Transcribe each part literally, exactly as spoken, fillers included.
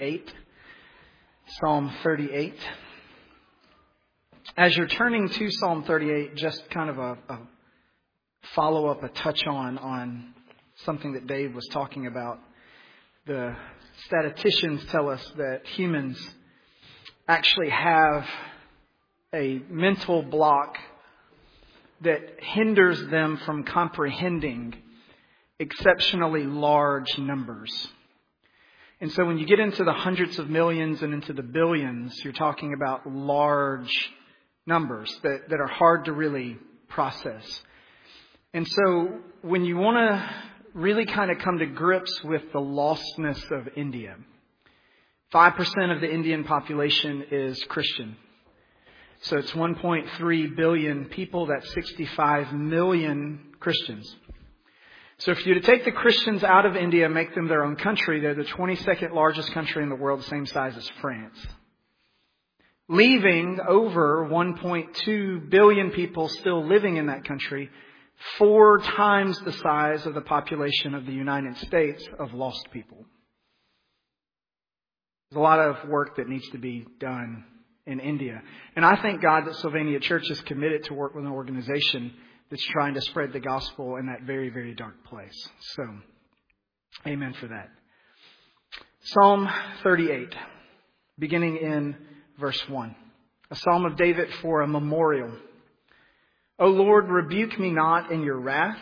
thirty-eight. Psalm thirty-eight. As you're turning to Psalm thirty-eight, just kind of a, a follow-up, a touch on, on something that Dave was talking about. The statisticians tell us that humans actually have a mental block that hinders them from comprehending exceptionally large numbers. And so when you get into the hundreds of millions and into the billions, you're talking about large numbers that, that are hard to really process. And so when you want to really kind of come to grips with the lostness of India, five percent of the Indian population is Christian. So it's one point three billion people. That's sixty-five million Christians. So if you were to take the Christians out of India and make them their own country, they're the twenty-second largest country in the world, the same size as France. Leaving over one point two billion people still living in that country, four times the size of the population of the United States of lost people. There's a lot of work that needs to be done in India. And I thank God that Sylvania Church is committed to work with an organization that's trying to spread the gospel in that very, very dark place. So, amen for that. Psalm thirty-eight, beginning in verse one. A psalm of David for a memorial. O Lord, rebuke me not in your wrath.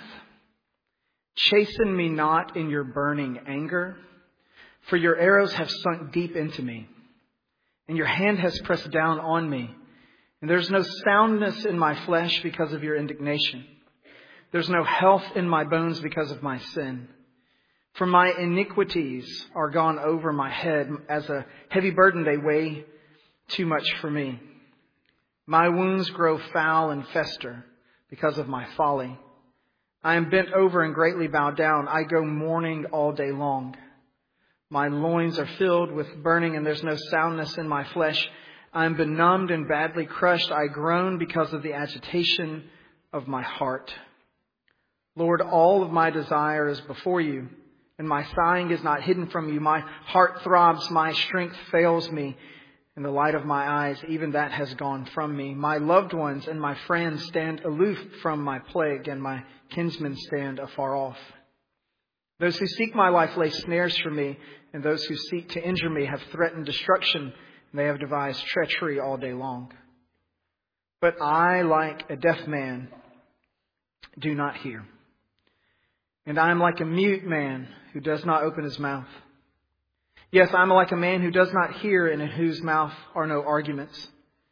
Chasten me not in your burning anger. For your arrows have sunk deep into me, and your hand has pressed down on me. And there's no soundness in my flesh because of your indignation. There's no health in my bones because of my sin. For my iniquities are gone over my head. As a heavy burden, they weigh too much for me. My wounds grow foul and fester because of my folly. I am bent over and greatly bowed down. I go mourning all day long. My loins are filled with burning, and there's no soundness in my flesh. I am benumbed and badly crushed. I groan because of the agitation of my heart. Lord, all of my desire is before you, and my sighing is not hidden from you. My heart throbs, my strength fails me, and the light of my eyes, even that has gone from me. My loved ones and my friends stand aloof from my plague, and my kinsmen stand afar off. Those who seek my life lay snares for me, and those who seek to injure me have threatened destruction. They have devised treachery all day long. But I, like a deaf man, do not hear. And I am like a mute man who does not open his mouth. Yes, I am like a man who does not hear and in whose mouth are no arguments.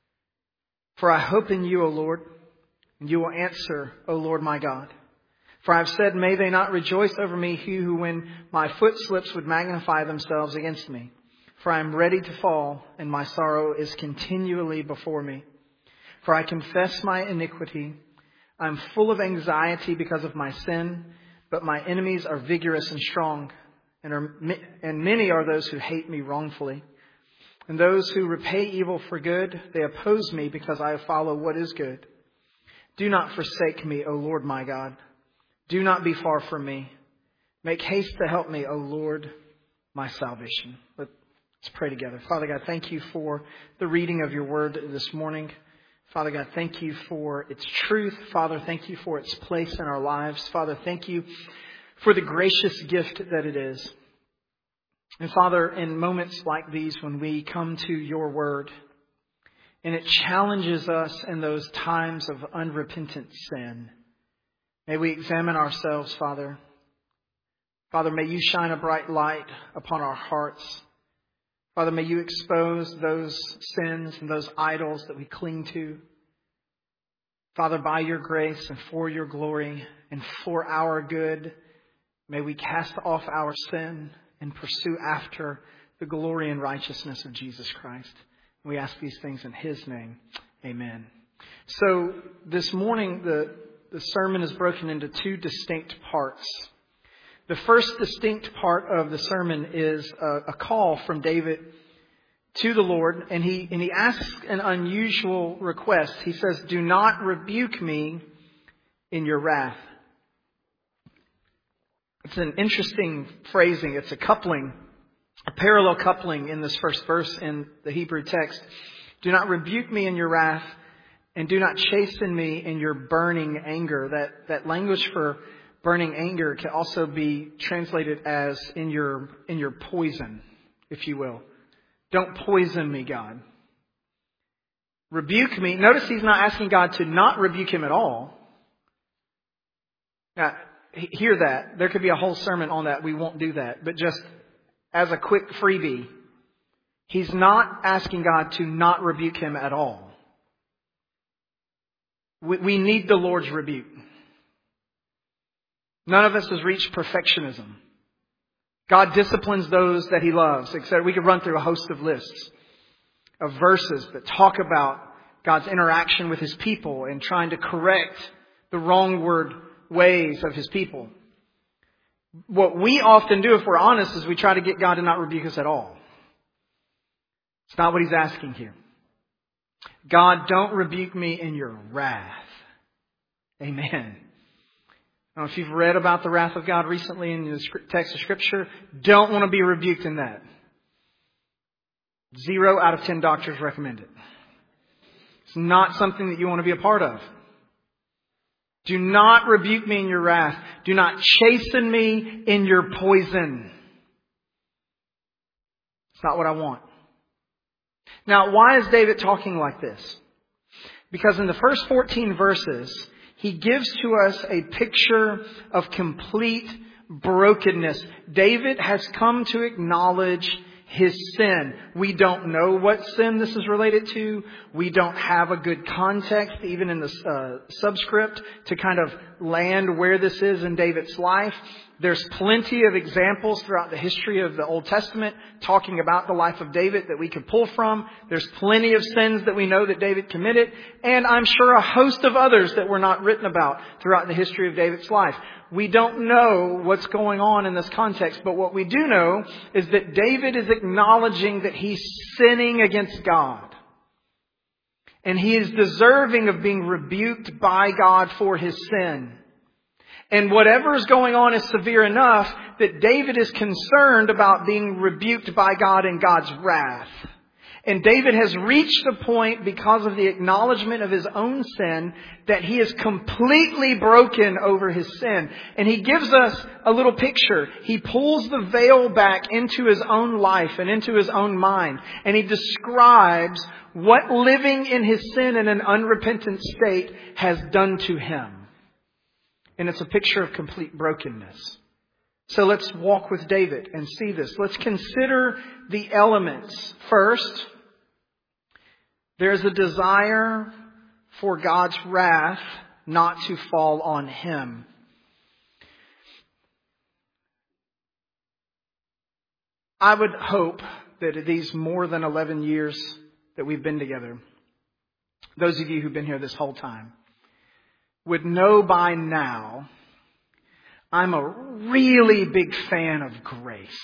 For I hope in you, O Lord, and you will answer, O Lord my God. For I have said, may they not rejoice over me, he who when my foot slips would magnify themselves against me. For I am ready to fall, and my sorrow is continually before me. For I confess my iniquity. I am full of anxiety because of my sin, but my enemies are vigorous and strong, and, are, and many are those who hate me wrongfully. And those who repay evil for good, they oppose me because I follow what is good. Do not forsake me, O Lord my God. Do not be far from me. Make haste to help me, O Lord, my salvation. Let's pray together. Father God, thank you for the reading of your word this morning. Father God, thank you for its truth. Father, thank you for its place in our lives. Father, thank you for the gracious gift that it is. And Father, in moments like these, when we come to your word and it challenges us in those times of unrepentant sin, may we examine ourselves, Father. Father, may you shine a bright light upon our hearts. Father, may you expose those sins and those idols that we cling to. Father, by your grace and for your glory and for our good, may we cast off our sin and pursue after the glory and righteousness of Jesus Christ. We ask these things in his name. Amen. So this morning, the, the sermon is broken into two distinct parts. The first distinct part of the sermon is a, a call from David to the Lord, and he and he asks an unusual request. He says, "Do not rebuke me in your wrath." It's an interesting phrasing. It's a coupling a parallel coupling in this first verse in the Hebrew text. Do not rebuke me in your wrath, and do not chasten me in your burning anger. That, that language for burning anger can also be translated as in your, in your poison, if you will. Don't poison me, God. Rebuke me. Notice he's not asking God to not rebuke him at all. Now, hear that. There could be a whole sermon on that. We won't do that. But just as a quick freebie, he's not asking God to not rebuke him at all. We, we need the Lord's rebuke. None of us has reached perfectionism. God disciplines those that he loves. Except we could run through a host of lists of verses that talk about God's interaction with his people and trying to correct the wrongward ways of his people. What we often do, if we're honest, is we try to get God to not rebuke us at all. It's not what he's asking here. God, don't rebuke me in your wrath. Amen. I don't know if you've read about the wrath of God recently in the text of Scripture. Don't want to be rebuked in that. Zero out of ten doctors recommend it. It's not something that you want to be a part of. Do not rebuke me in your wrath. Do not chasten me in your poison. It's not what I want. Now, why is David talking like this? Because in the first fourteen verses, he gives to us a picture of complete brokenness. David has come to acknowledge his sin. We don't know what sin this is related to. We don't have a good context, even in the uh, subscript, to kind of land where this is in David's life. There's plenty of examples throughout the history of the Old Testament talking about the life of David that we could pull from. There's plenty of sins that we know that David committed. And I'm sure a host of others that were not written about throughout the history of David's life. We don't know what's going on in this context, but what we do know is that David is acknowledging that he's sinning against God. And he is deserving of being rebuked by God for his sin. And whatever is going on is severe enough that David is concerned about being rebuked by God in God's wrath. And David has reached the point, because of the acknowledgement of his own sin, that he is completely broken over his sin. And he gives us a little picture. He pulls the veil back into his own life and into his own mind. And he describes what living in his sin in an unrepentant state has done to him. And it's a picture of complete brokenness. So let's walk with David and see this. Let's consider the elements. First, there's a desire for God's wrath not to fall on him. I would hope that these more than eleven years that we've been together, those of you who've been here this whole time, would know by now I'm a really big fan of grace.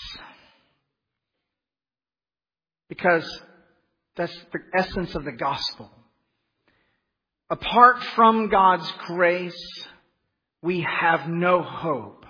Because that's the essence of the gospel. Apart from God's grace, we have no hope.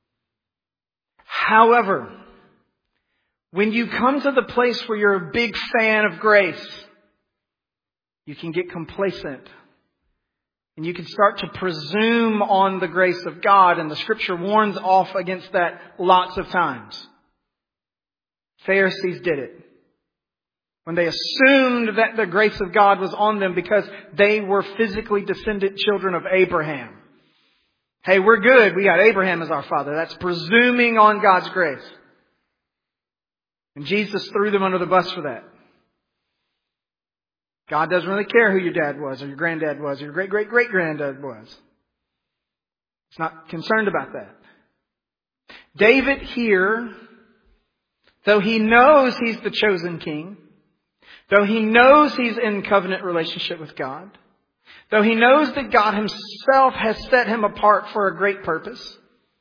However, when you come to the place where you're a big fan of grace, you can get complacent. And you can start to presume on the grace of God. And the Scripture warns off against that lots of times. Pharisees did it. When they assumed that the grace of God was on them because they were physically descendant children of Abraham. Hey, we're good. We got Abraham as our father. That's presuming on God's grace. And Jesus threw them under the bus for that. God doesn't really care who your dad was or your granddad was or your great-great-great-granddad was. He's not concerned about that. David here, though he knows he's the chosen king, though he knows he's in covenant relationship with God, though he knows that God himself has set him apart for a great purpose,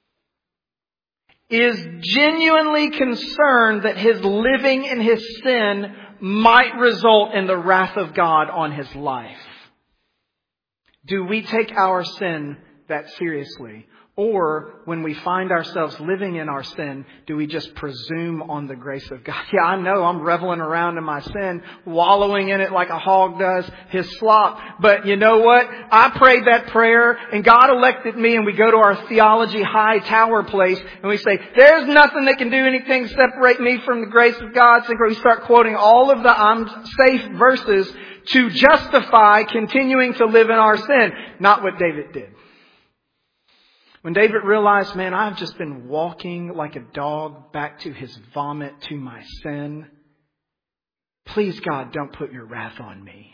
is genuinely concerned that his living in his sin might result in the wrath of God on his life. Do we take our sin that seriously? Or when we find ourselves living in our sin, do we just presume on the grace of God? Yeah, I know I'm reveling around in my sin, wallowing in it like a hog does his slop. But you know what? I prayed that prayer and God elected me, and we go to our theology high tower place and we say, there's nothing that can do anything to separate me from the grace of God. So we start quoting all of the I'm safe verses to justify continuing to live in our sin. Not what David did. When David realized, man, I've just been walking like a dog back to his vomit, to my sin. Please, God, don't put your wrath on me.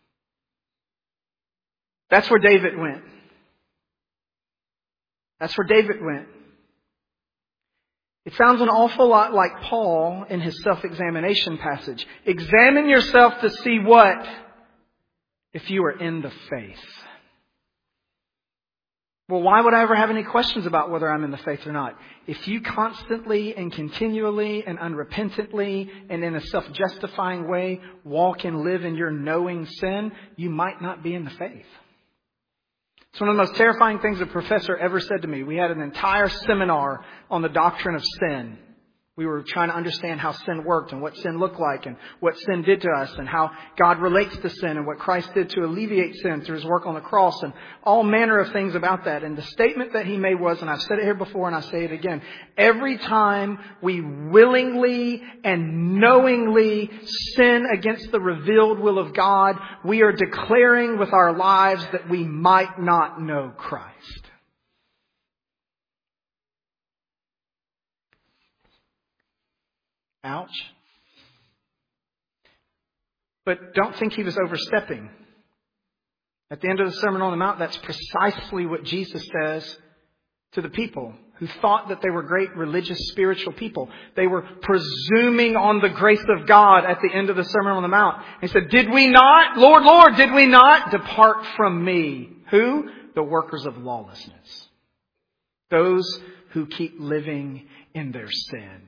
That's where David went. That's where David went. It sounds an awful lot like Paul in his self-examination passage. Examine yourself to see what? If you are in the faith. Well, why would I ever have any questions about whether I'm in the faith or not? If you constantly and continually and unrepentantly and in a self-justifying way walk and live in your knowing sin, you might not be in the faith. It's one of the most terrifying things a professor ever said to me. We had an entire seminar on the doctrine of sin. We were trying to understand how sin worked and what sin looked like and what sin did to us and how God relates to sin and what Christ did to alleviate sin through His work on the cross and all manner of things about that. And the statement that he made was, and I've said it here before and I say it again, every time we willingly and knowingly sin against the revealed will of God, we are declaring with our lives that we might not know Christ. Ouch. But don't think he was overstepping. At the end of the Sermon on the Mount, that's precisely what Jesus says to the people who thought that they were great religious, spiritual people. They were presuming on the grace of God at the end of the Sermon on the Mount. He said, did we not, Lord, Lord, did we not depart from me? Who? The workers of lawlessness. Those who keep living in their sin.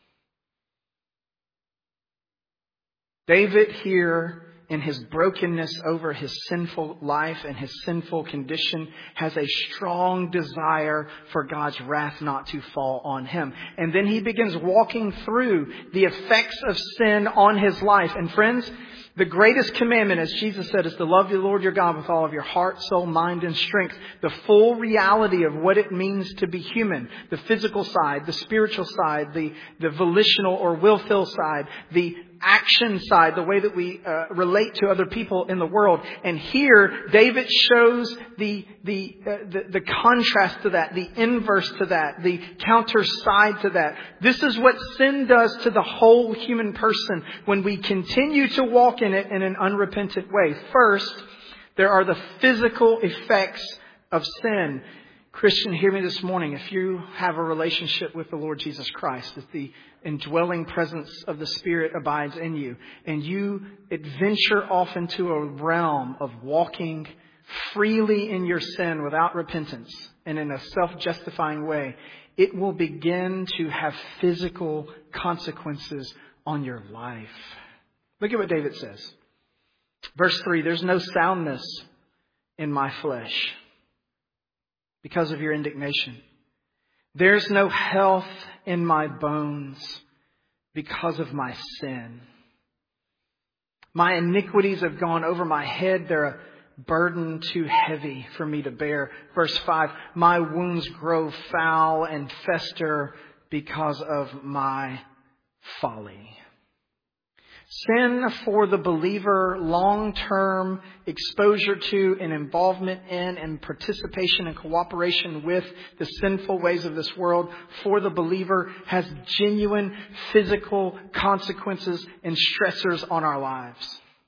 David here, in his brokenness over his sinful life and his sinful condition, has a strong desire for God's wrath not to fall on him. And then he begins walking through the effects of sin on his life. And friends, the greatest commandment, as Jesus said, is to love the Lord your God with all of your heart, soul, mind, and strength. The full reality of what it means to be human. The physical side, the spiritual side, the, the volitional or willful side, the action side, the way that we uh, relate to other people in the world. And here, David shows the the, uh, the the contrast to that, the inverse to that, the counter side to that. This is what sin does to the whole human person when we continue to walk in it in an unrepentant way. First, there are the physical effects of sin. Christian, hear me this morning. If you have a relationship with the Lord Jesus Christ, if the indwelling presence of the Spirit abides in you, and you adventure off into a realm of walking freely in your sin without repentance and in a self-justifying way, it will begin to have physical consequences on your life. Look at what David says. Verse three, there's no soundness in my flesh because of your indignation. There's no health in my bones because of my sin. My iniquities have gone over my head. They're a burden too heavy for me to bear. Verse five, my wounds grow foul and fester because of my folly. Sin for the believer, long-term exposure to and involvement in and participation and cooperation with the sinful ways of this world, for the believer has genuine physical consequences and stressors on our lives.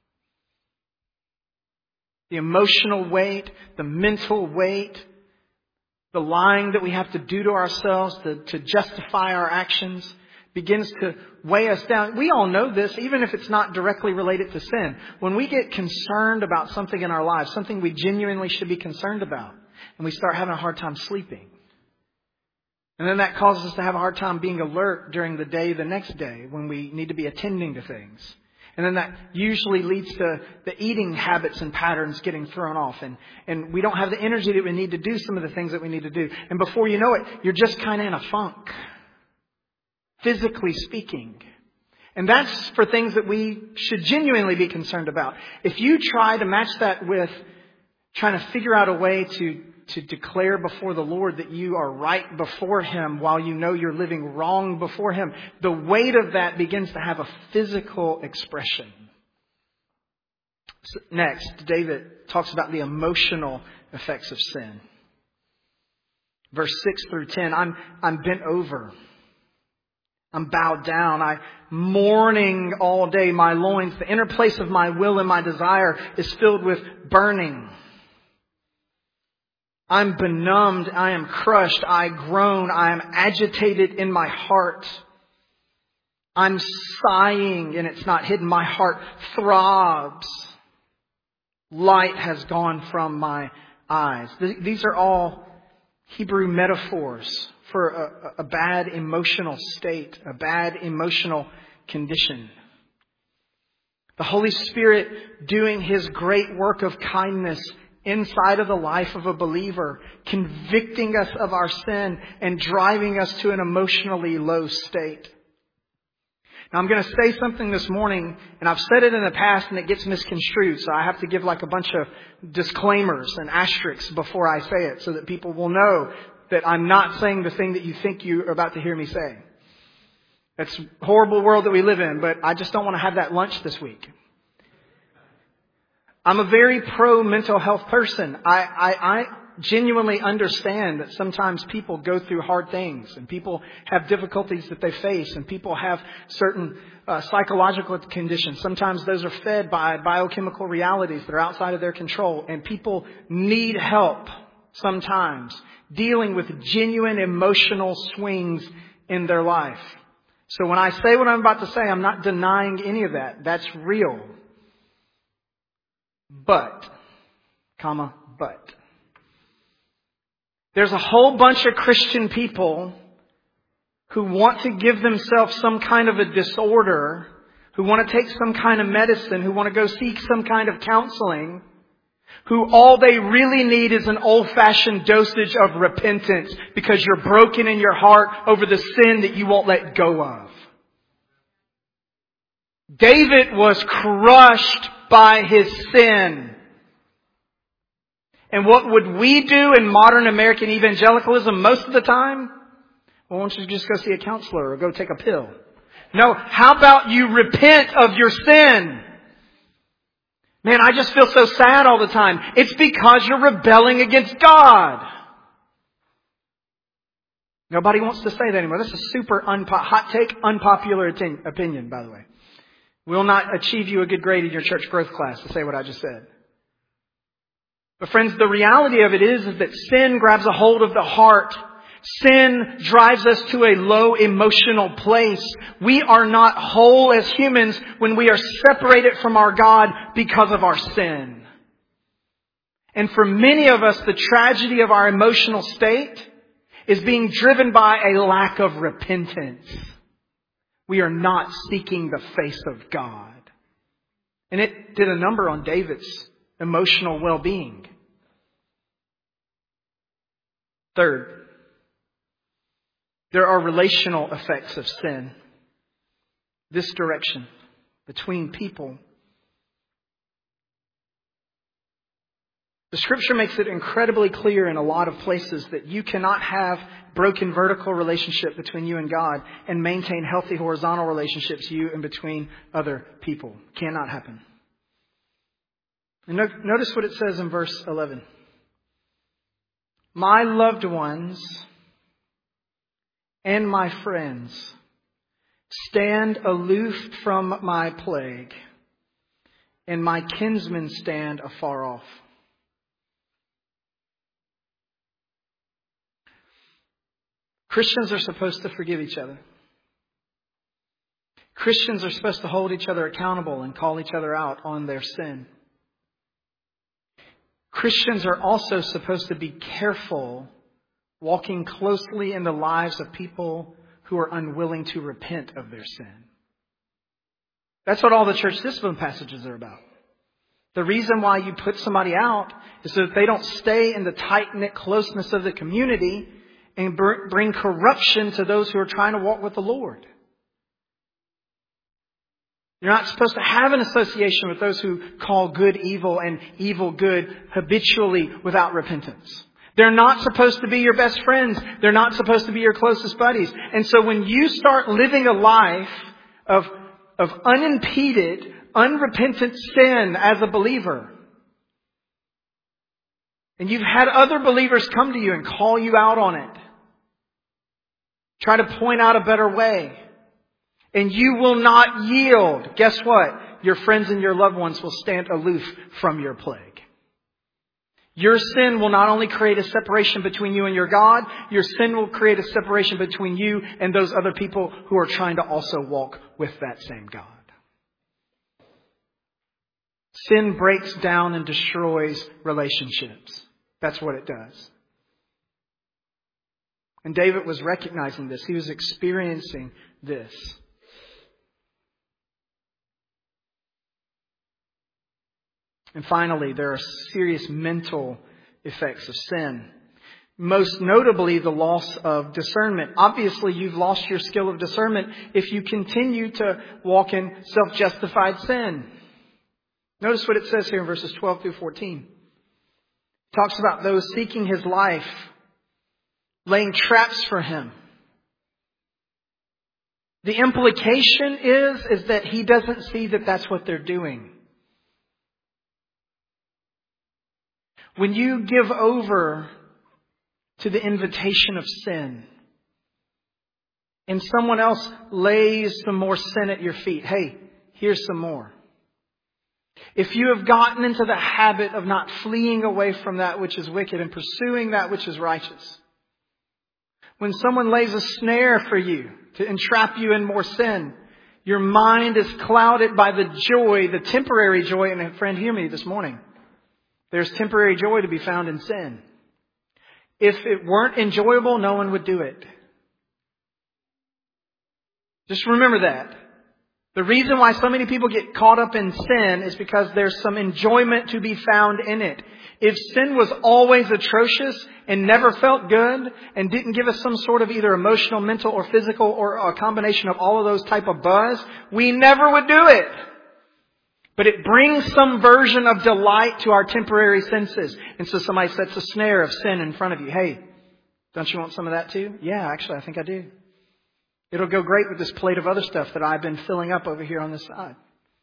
The emotional weight, the mental weight, the lying that we have to do to ourselves to, to justify our actions begins to weigh us down. We all know this, even if it's not directly related to sin. When we get concerned about something in our lives, something we genuinely should be concerned about, and we start having a hard time sleeping. And then that causes us to have a hard time being alert during the day the next day when we need to be attending to things. And then that usually leads to the eating habits and patterns getting thrown off. And, and we don't have the energy that we need to do some of the things that we need to do. And before you know it, you're just kind of in a funk, physically speaking. And that's for things that we should genuinely be concerned about. If you try to match that with trying to figure out a way to, to declare before the Lord that you are right before Him while you know you're living wrong before Him, the weight of that begins to have a physical expression. So next, David talks about the emotional effects of sin. Verse six through ten, I'm, I'm bent over. I'm bowed down. I'm mourning all day. My loins, the inner place of my will and my desire is filled with burning. I'm benumbed. I am crushed. I groan. I am agitated in my heart. I'm sighing and it's not hidden. My heart throbs. Light has gone from my eyes. These are all Hebrew metaphors for a, a bad emotional state, a bad emotional condition. The Holy Spirit doing His great work of kindness inside of the life of a believer, convicting us of our sin and driving us to an emotionally low state. Now I'm going to say something this morning, and I've said it in the past and it gets misconstrued, so I have to give like a bunch of disclaimers and asterisks before I say it so that people will know that I'm not saying the thing that you think you're about to hear me say. It's a horrible world that we live in, but I just don't want to have that lunch this week. I'm a very pro mental health person. I, I, I genuinely understand that sometimes people go through hard things and people have difficulties that they face and people have certain uh, psychological conditions. Sometimes those are fed by biochemical realities that are outside of their control, and people need help sometimes dealing with genuine emotional swings in their life. So when I say what I'm about to say, I'm not denying any of that. That's real. But, comma, but. There's a whole bunch of Christian people who want to give themselves some kind of a disorder, who want to take some kind of medicine, who want to go seek some kind of counseling, who all they really need is an old-fashioned dosage of repentance because you're broken in your heart over the sin that you won't let go of. David was crushed by his sin. And what would we do in modern American evangelicalism most of the time? Well, why don't you just go see a counselor or go take a pill? No, how about you repent of your sin? Man, I just feel so sad all the time. It's because you're rebelling against God. Nobody wants to say that anymore. This is super unpo- hot take, unpopular atten- opinion, by the way. Will not achieve you a good grade in your church growth class to say what I just said. But friends, the reality of it is, is that sin grabs a hold of the heart. Sin drives us to a low emotional place. We are not whole as humans when we are separated from our God because of our sin. And for many of us, the tragedy of our emotional state is being driven by a lack of repentance. We are not seeking the face of God. And it did a number on David's emotional well-being. Third, there are relational effects of sin. This direction between people. The Scripture makes it incredibly clear in a lot of places that you cannot have broken vertical relationship between you and God and maintain healthy horizontal relationships you and between other people. Cannot happen. And no, notice what it says in verse eleven. My loved ones and my friends stand aloof from my plague, and my kinsmen stand afar off. Christians are supposed to forgive each other. Christians are supposed to hold each other accountable and call each other out on their sin. Christians are also supposed to be careful walking closely in the lives of people who are unwilling to repent of their sin. That's what all the church discipline passages are about. The reason why you put somebody out is so that they don't stay in the tight-knit closeness of the community and br- bring corruption to those who are trying to walk with the Lord. You're not supposed to have an association with those who call good evil and evil good habitually without repentance. They're not supposed to be your best friends. They're not supposed to be your closest buddies. And so when you start living a life of, of unimpeded, unrepentant sin as a believer, and you've had other believers come to you and call you out on it, try to point out a better way, and you will not yield, guess what? Your friends and your loved ones will stand aloof from your plague. Your sin will not only create a separation between you and your God, your sin will create a separation between you and those other people who are trying to also walk with that same God. Sin breaks down and destroys relationships. That's what it does. And David was recognizing this. He was experiencing this. And finally, there are serious mental effects of sin. Most notably, the loss of discernment. Obviously, you've lost your skill of discernment if you continue to walk in self-justified sin. Notice what it says here in verses twelve through fourteen. It talks about those seeking his life, laying traps for him. The implication is, is that he doesn't see that that's what they're doing. When you give over to the invitation of sin and someone else lays some more sin at your feet, hey, here's some more. If you have gotten into the habit of not fleeing away from that which is wicked and pursuing that which is righteous, when someone lays a snare for you to entrap you in more sin, your mind is clouded by the joy, the temporary joy. And friend, hear me this morning. There's temporary joy to be found in sin. If it weren't enjoyable, no one would do it. Just remember that. The reason why so many people get caught up in sin is because there's some enjoyment to be found in it. If sin was always atrocious and never felt good and didn't give us some sort of either emotional, mental, or physical, or a combination of all of those type of buzz, we never would do it. But it brings some version of delight to our temporary senses. And so somebody sets a snare of sin in front of you. Hey, don't you want some of that too? Yeah, actually, I think I do. It'll go great with this plate of other stuff that I've been filling up over here on this side.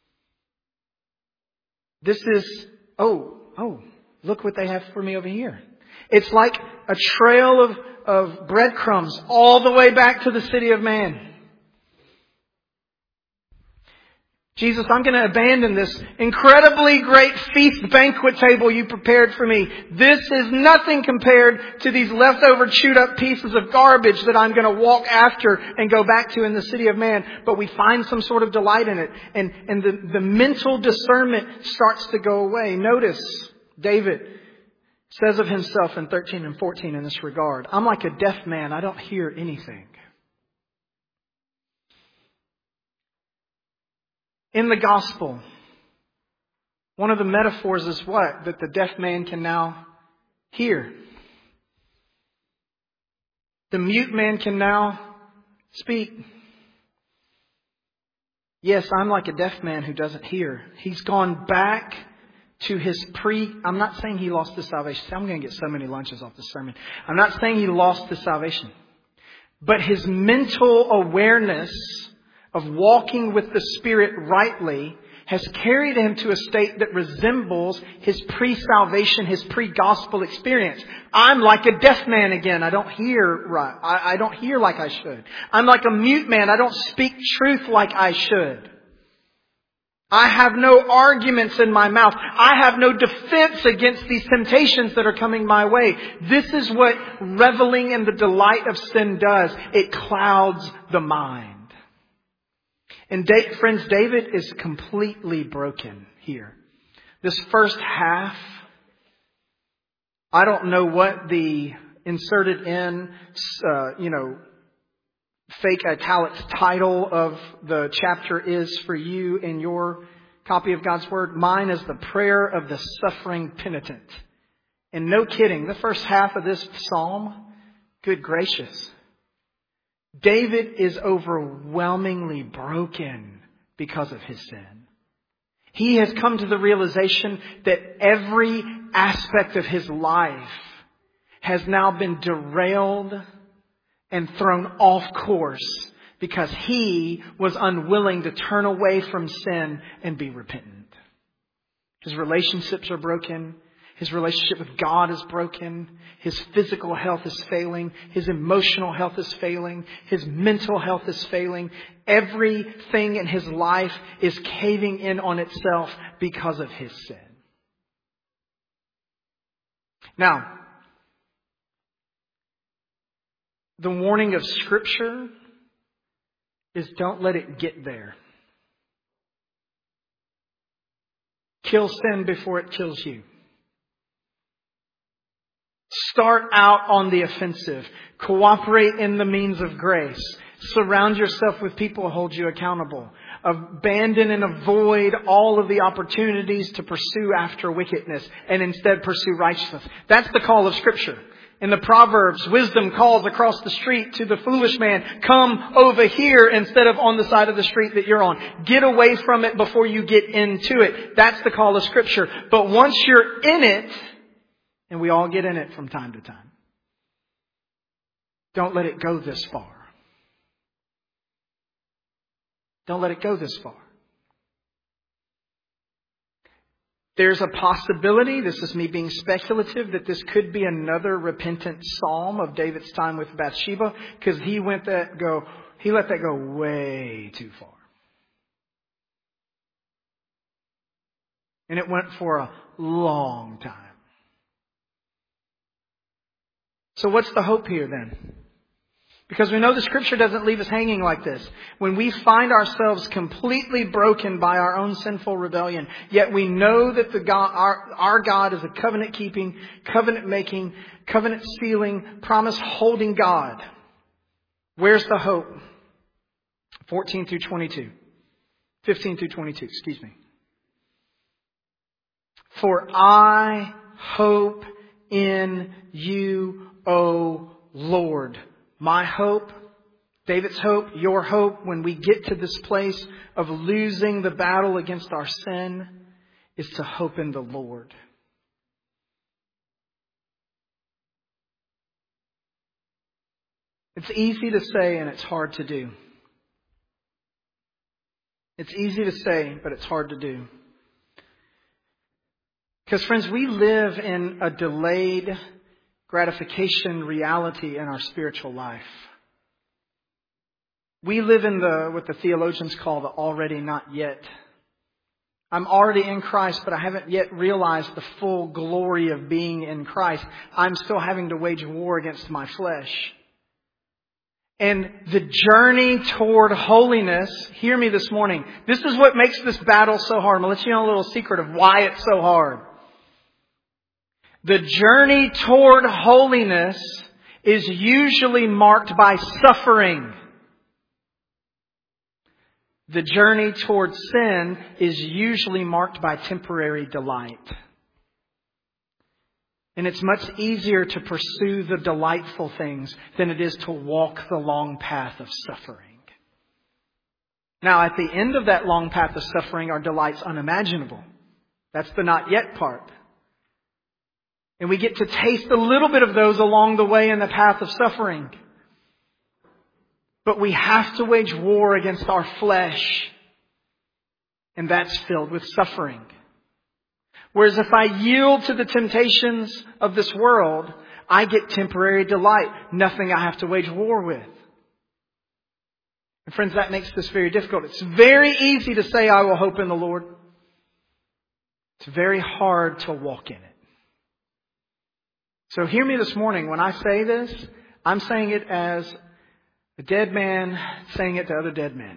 This is, oh, oh, look what they have for me over here. It's like a trail of, of breadcrumbs all the way back to the city of man. Jesus, I'm going to abandon this incredibly great feast banquet table you prepared for me. This is nothing compared to these leftover chewed up pieces of garbage that I'm going to walk after and go back to in the city of man. But we find some sort of delight in it. And, and the, the mental discernment starts to go away. Notice David says of himself in thirteen and fourteen in this regard, I'm like a deaf man. I don't hear anything. In the gospel, one of the metaphors is what? That the deaf man can now hear. The mute man can now speak. Yes, I'm like a deaf man who doesn't hear. He's gone back to his pre... I'm not saying he lost his salvation. I'm going to get so many lunches off this sermon. I'm not saying he lost his salvation. But his mental awareness of walking with the Spirit rightly has carried him to a state that resembles his pre-salvation, his pre-gospel experience. I'm like a deaf man again. I don't hear right. I, I don't hear like I should. I'm like a mute man. I don't speak truth like I should. I have no arguments in my mouth. I have no defense against these temptations that are coming my way. This is what reveling in the delight of sin does. It clouds the mind. And da- friends, David is completely broken here. This first half, I don't know what the inserted in, uh, you know, fake italics title of the chapter is for you in your copy of God's Word. Mine is the prayer of the suffering penitent. And no kidding, the first half of this psalm, good gracious, David is overwhelmingly broken because of his sin. He has come to the realization that every aspect of his life has now been derailed and thrown off course because he was unwilling to turn away from sin and be repentant. His relationships are broken. His relationship with God is broken. His physical health is failing. His emotional health is failing. His mental health is failing. Everything in his life is caving in on itself because of his sin. Now, the warning of Scripture is don't let it get there. Kill sin before it kills you. Start out on the offensive. Cooperate in the means of grace. Surround yourself with people who hold you accountable. Abandon and avoid all of the opportunities to pursue after wickedness and instead pursue righteousness. That's the call of Scripture. In the Proverbs, wisdom calls across the street to the foolish man, come over here instead of on the side of the street that you're on. Get away from it before you get into it. That's the call of Scripture. But once you're in it, and we all get in it from time to time, don't let it go this far. Don't let it go this far. There's a possibility, this is me being speculative, that this could be another repentant psalm of David's time with Bathsheba, because he went that go, he let that go way too far. And it went for a long time. So what's the hope here then? Because we know the Scripture doesn't leave us hanging like this. When we find ourselves completely broken by our own sinful rebellion, yet we know that the God, our, our God is a covenant-keeping, covenant-making, covenant-sealing, promise-holding God. Where's the hope? fourteen through twenty-two. fifteen through twenty-two, excuse me. For I hope in you, O Lord. My hope, David's hope, your hope, when we get to this place of losing the battle against our sin, is to hope in the Lord. It's easy to say and it's hard to do. It's easy to say, but it's hard to do. Because friends, we live in a delayed gratification reality in our spiritual life. We live in the what the theologians call the already not yet. I'm already in Christ, but I haven't yet realized the full glory of being in Christ. I'm still having to wage war against my flesh. And the journey toward holiness, hear me this morning, this is what makes this battle so hard. I'm going to let you know a little secret of why it's so hard. The journey toward holiness is usually marked by suffering. The journey toward sin is usually marked by temporary delight. And it's much easier to pursue the delightful things than it is to walk the long path of suffering. Now, at the end of that long path of suffering are delights unimaginable. That's the not yet part. And we get to taste a little bit of those along the way in the path of suffering. But we have to wage war against our flesh. And that's filled with suffering. Whereas if I yield to the temptations of this world, I get temporary delight. Nothing I have to wage war with. And friends, that makes this very difficult. It's very easy to say, I will hope in the Lord. It's very hard to walk in it. So hear me this morning. When I say this, I'm saying it as a dead man saying it to other dead men.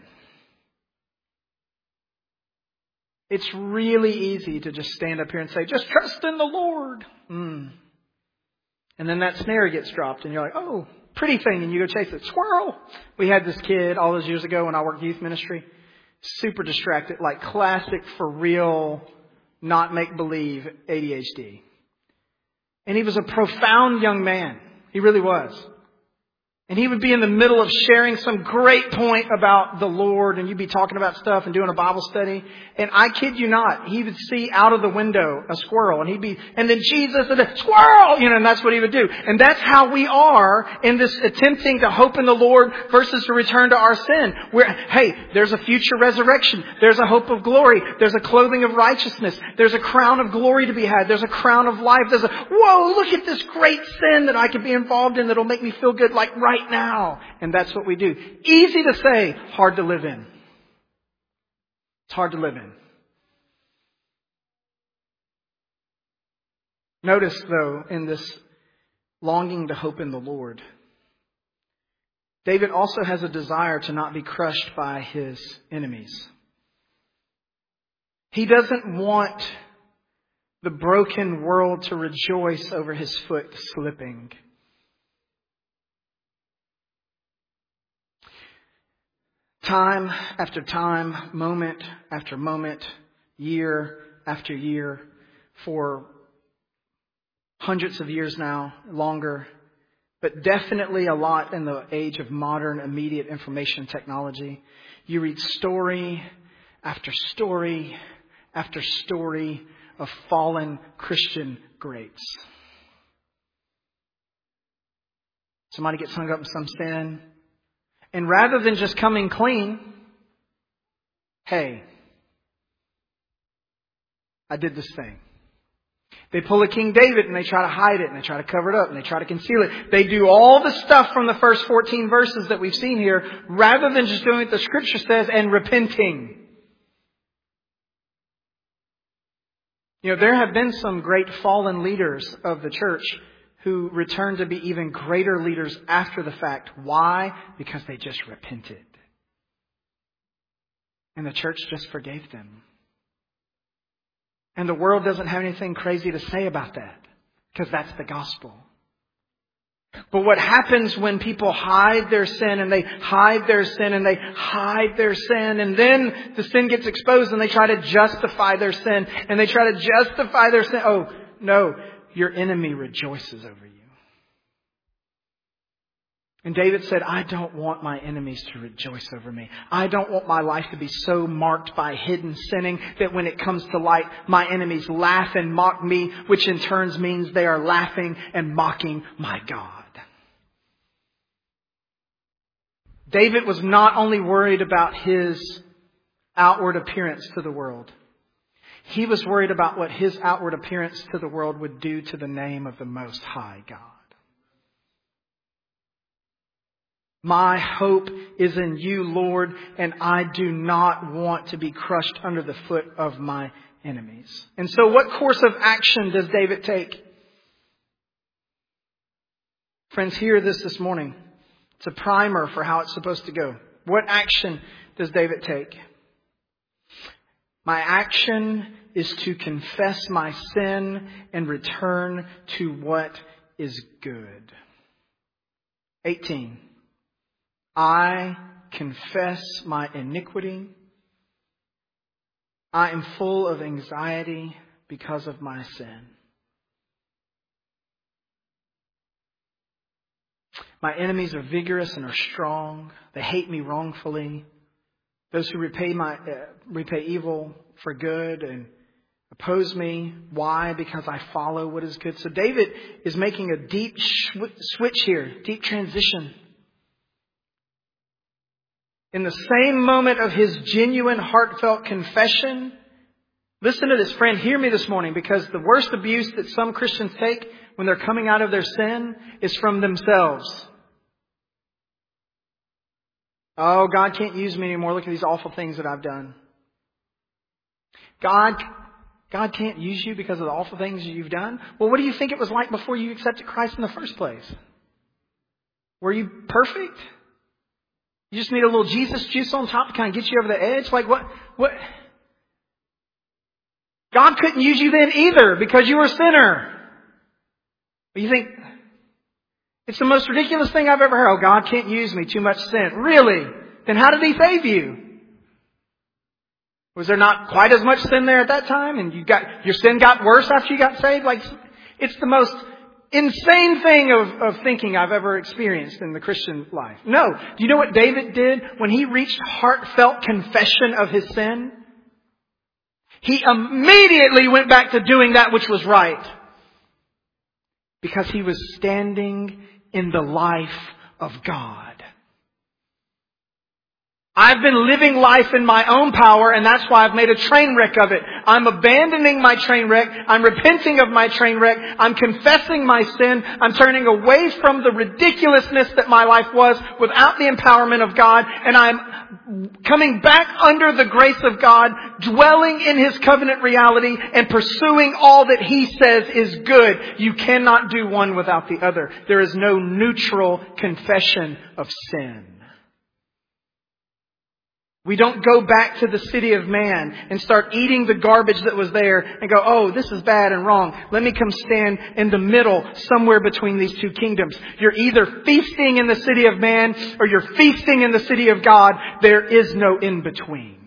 It's really easy to just stand up here and say, just trust in the Lord. Mm. And then that snare gets dropped and you're like, oh, pretty thing, and you go chase it. Squirrel! We had this kid all those years ago when I worked youth ministry. Super distracted, like classic for real, not make-believe A D H D. And he was a profound young man. He really was. And he would be in the middle of sharing some great point about the Lord, and you'd be talking about stuff and doing a Bible study. And I kid you not, he would see out of the window a squirrel, and he'd be, and then Jesus and then squirrel, you know, and that's what he would do. And that's how we are in this attempting to hope in the Lord versus to return to our sin. We're, hey, there's a future resurrection. There's a hope of glory. There's a clothing of righteousness. There's a crown of glory to be had. There's a crown of life. There's a, whoa, look at this great sin that I could be involved in that'll make me feel good like right now. And that's what we do. Easy to say, hard to live in. It's hard to live in. Notice, though, in this longing to hope in the Lord, David also has a desire to not be crushed by his enemies. He doesn't want the broken world to rejoice over his foot slipping. Time after time, moment after moment, year after year, for hundreds of years now, longer, but definitely a lot in the age of modern immediate information technology. You read story after story after story of fallen Christian greats. Somebody gets hung up in some sin. And rather than just coming clean, hey, I did this thing. They pull a King David and they try to hide it and they try to cover it up and they try to conceal it. They do all the stuff from the first fourteen verses that we've seen here rather than just doing what the Scripture says and repenting. You know, there have been some great fallen leaders of the church who returned to be even greater leaders after the fact. Why? Because they just repented. And the church just forgave them. And the world doesn't have anything crazy to say about that, because that's the gospel. But what happens when people hide their sin and they hide their sin and they hide their sin, and then the sin gets exposed and they try to justify their sin and they try to justify their sin. Oh, no. Your enemy rejoices over you. And David said, I don't want my enemies to rejoice over me. I don't want my life to be so marked by hidden sinning that when it comes to light, my enemies laugh and mock me, which in turn means they are laughing and mocking my God. David was not only worried about his outward appearance to the world. He was worried about what his outward appearance to the world would do to the name of the Most High God. My hope is in you, Lord, and I do not want to be crushed under the foot of my enemies. And so what course of action does David take? Friends, hear this this morning. It's a primer for how it's supposed to go. What action does David take? My action is to confess my sin and return to what is good. eighteen. I confess my iniquity. I am full of anxiety because of my sin. My enemies are vigorous and are strong. They hate me wrongfully. Those who repay my uh, repay evil for good and oppose me. Why? Because I follow what is good. So David is making a deep switch here, deep transition. In the same moment of his genuine, heartfelt confession, listen to this, friend, hear me this morning, because the worst abuse that some Christians take when they're coming out of their sin is from themselves. Oh, God can't use me anymore. Look at these awful things that I've done. God, God can't use you because of the awful things you've done? Well, what do you think it was like before you accepted Christ in the first place? Were you perfect? You just need a little Jesus juice on top to kind of get you over the edge? Like what? What? God couldn't use you then either because you were a sinner. But you think, It's the most ridiculous thing I've ever heard. Oh, God can't use me. Too much sin. Really? Then how did He save you? Was there not quite as much sin there at that time? And you got, your sin got worse after you got saved? Like, it's the most insane thing of, of thinking I've ever experienced in the Christian life. No. Do you know what David did when he reached heartfelt confession of his sin? He immediately went back to doing that which was right. Because he was standing in the life of God. I've been living life in my own power, and that's why I've made a train wreck of it. I'm abandoning my train wreck. I'm repenting of my train wreck. I'm confessing my sin. I'm turning away from the ridiculousness that my life was without the empowerment of God. And I'm coming back under the grace of God, dwelling in His covenant reality and pursuing all that He says is good. You cannot do one without the other. There is no neutral confession of sin. We don't go back to the city of man and start eating the garbage that was there and go, oh, this is bad and wrong. Let me come stand in the middle, somewhere between these two kingdoms. You're either feasting in the city of man or you're feasting in the city of God. There is no in between.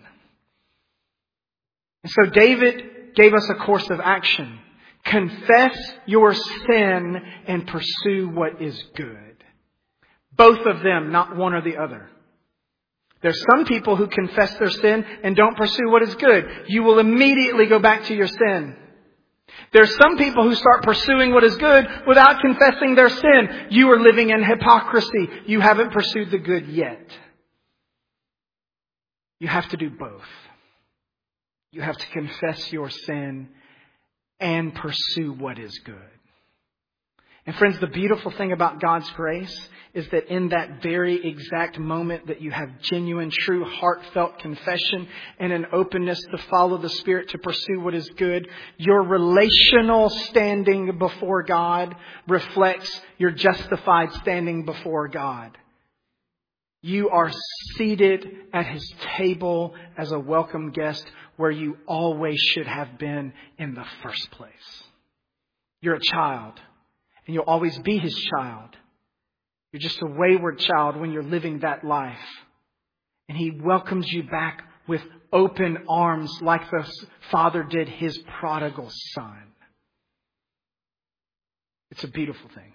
And so David gave us a course of action. Confess your sin and pursue what is good. Both of them, not one or the other. There's some people who confess their sin and don't pursue what is good. You will immediately go back to your sin. There's some people who start pursuing what is good without confessing their sin. You are living in hypocrisy. You haven't pursued the good yet. You have to do both. You have to confess your sin and pursue what is good. And friends, the beautiful thing about God's grace is that in that very exact moment that you have genuine, true, heartfelt confession and an openness to follow the Spirit to pursue what is good, your relational standing before God reflects your justified standing before God. You are seated at His table as a welcome guest where you always should have been in the first place. You're a child. And you'll always be His child. You're just a wayward child when you're living that life. And He welcomes you back with open arms like the Father did His prodigal son. It's a beautiful thing.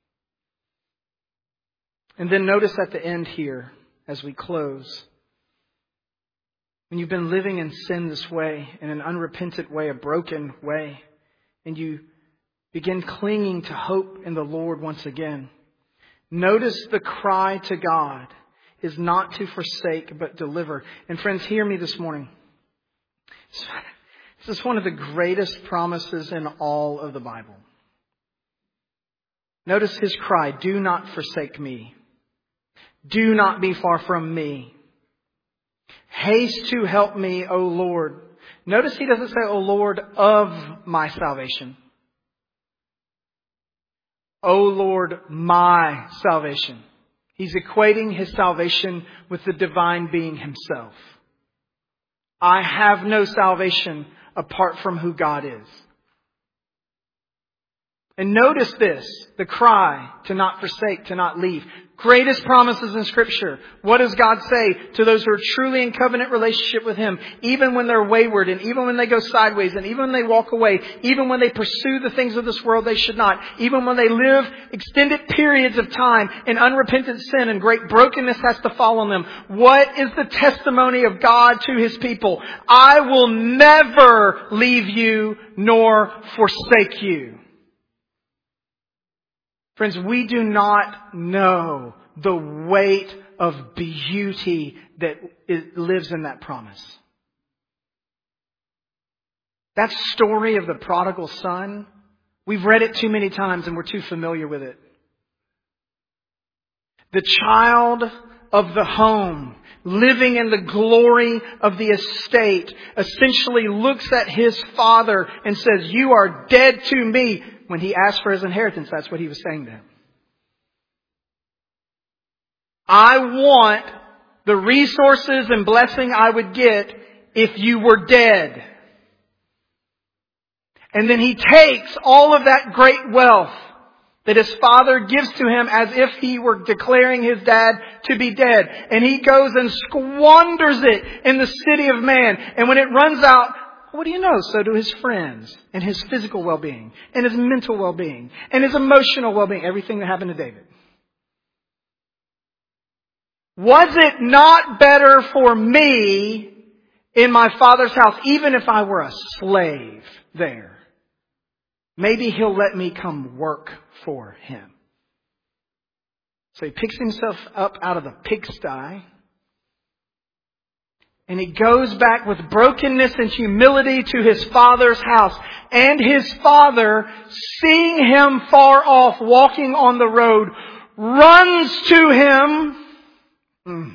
And then notice at the end here, as we close, when you've been living in sin this way, in an unrepentant way, a broken way, and you begin clinging to hope in the Lord once again. Notice the cry to God is not to forsake, but deliver. And friends, hear me this morning. This is one of the greatest promises in all of the Bible. Notice His cry, do not forsake me. Do not be far from me. Haste to help me, O Lord. Notice He doesn't say, O Lord of my salvation. O Lord, my salvation. He's equating His salvation with the divine being Himself. I have no salvation apart from who God is. And notice this, the cry to not forsake, to not leave. Greatest promises in Scripture. What does God say to those who are truly in covenant relationship with Him? Even when they're wayward and even when they go sideways and even when they walk away, even when they pursue the things of this world they should not, even when they live extended periods of time in unrepentant sin and great brokenness has to fall on them. What is the testimony of God to His people? I will never leave you nor forsake you. Friends, we do not know the weight of beauty that lives in that promise. That story of the prodigal son, we've read it too many times and we're too familiar with it. The child of the home, living in the glory of the estate, essentially looks at his father and says, you are dead to me. When he asked for his inheritance, that's what he was saying to him. I want the resources and blessing I would get if you were dead. And then he takes all of that great wealth that his father gives to him as if he were declaring his dad to be dead. And he goes and squanders it in the city of man. And when it runs out, what do you know? So do his friends and his physical well-being and his mental well-being and his emotional well-being. Everything that happened to David. Was it not better for me in my father's house, even if I were a slave there? Maybe he'll let me come work for him. So he picks himself up out of the pigsty. And he goes back with brokenness and humility to his father's house. And his father, seeing him far off walking on the road, runs to him. Mm.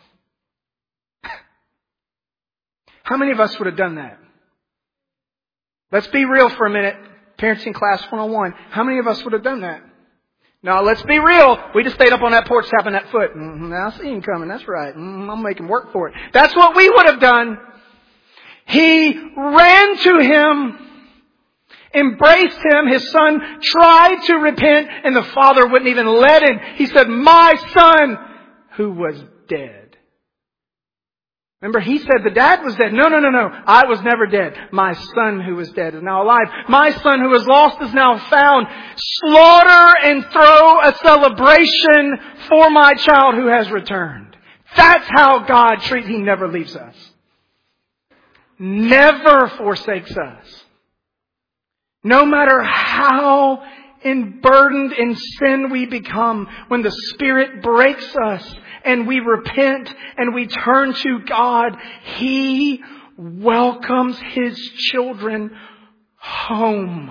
How many of us would have done that? Let's be real for a minute. Parenting class one oh one. How many of us would have done that? Now, let's be real. We just stayed up on that porch tapping that foot. Mm-hmm. I see him coming. That's right. Mm-hmm. I'm making work for it. That's what we would have done. He ran to him, embraced him. His son tried to repent, and the father wouldn't even let him. He said, "My son who was dead." Remember, he said the dad was dead. No, no, no, no. I was never dead. My son who was dead is now alive. My son who was lost is now found. Slaughter and throw a celebration for my child who has returned. That's how God treats. He never leaves us. Never forsakes us. No matter how burdened in sin we become, when the Spirit breaks us and we repent and we turn to God, He welcomes His children home.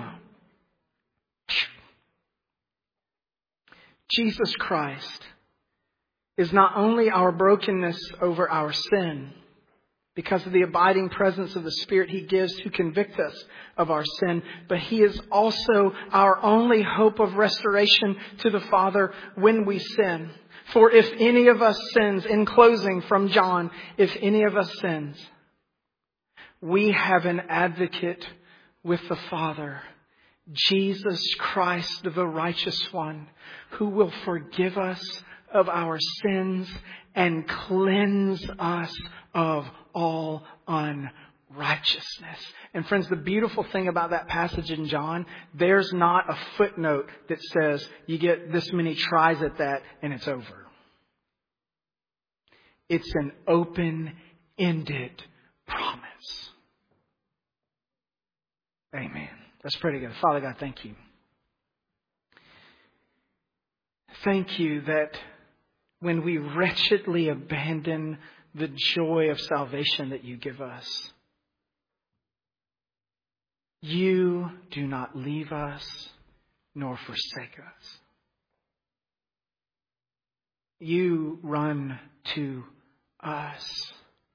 Jesus Christ is not only our brokenness over our sin, because of the abiding presence of the Spirit He gives to convict us of our sin, but He is also our only hope of restoration to the Father when we sin. For if any of us sins, in closing from John, if any of us sins, we have an advocate with the Father, Jesus Christ, the righteous one, who will forgive us of our sins and cleanse us of all unrighteousness. And friends, the beautiful thing about that passage in John, there's not a footnote that says you get this many tries at that and it's over. It's an open-ended promise. Amen. Let's pray together. Father God, thank you. Thank you that when we wretchedly abandon the joy of salvation that you give us, you do not leave us nor forsake us. You run to us.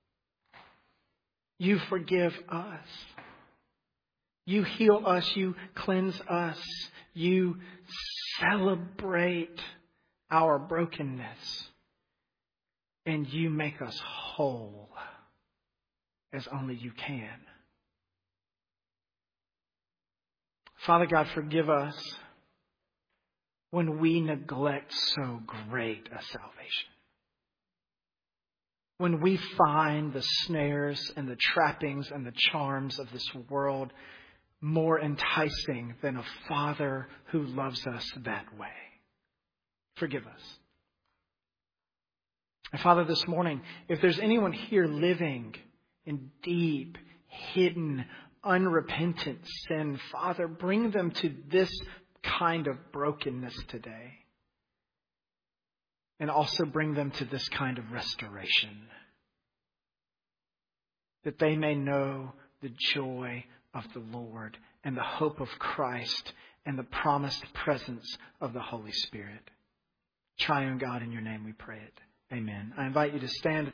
You forgive us. You heal us. You cleanse us. You celebrate our brokenness. And you make us whole as only you can. Father God, forgive us when we neglect so great a salvation. When we find the snares and the trappings and the charms of this world more enticing than a Father who loves us that way. Forgive us. And Father, this morning, if there's anyone here living in deep, hidden, unrepentant sin, Father, bring them to this kind of brokenness today. And also bring them to this kind of restoration. That they may know the joy of the Lord and the hope of Christ and the promised presence of the Holy Spirit. Triune God, in your name we pray it. Amen. I invite you to stand.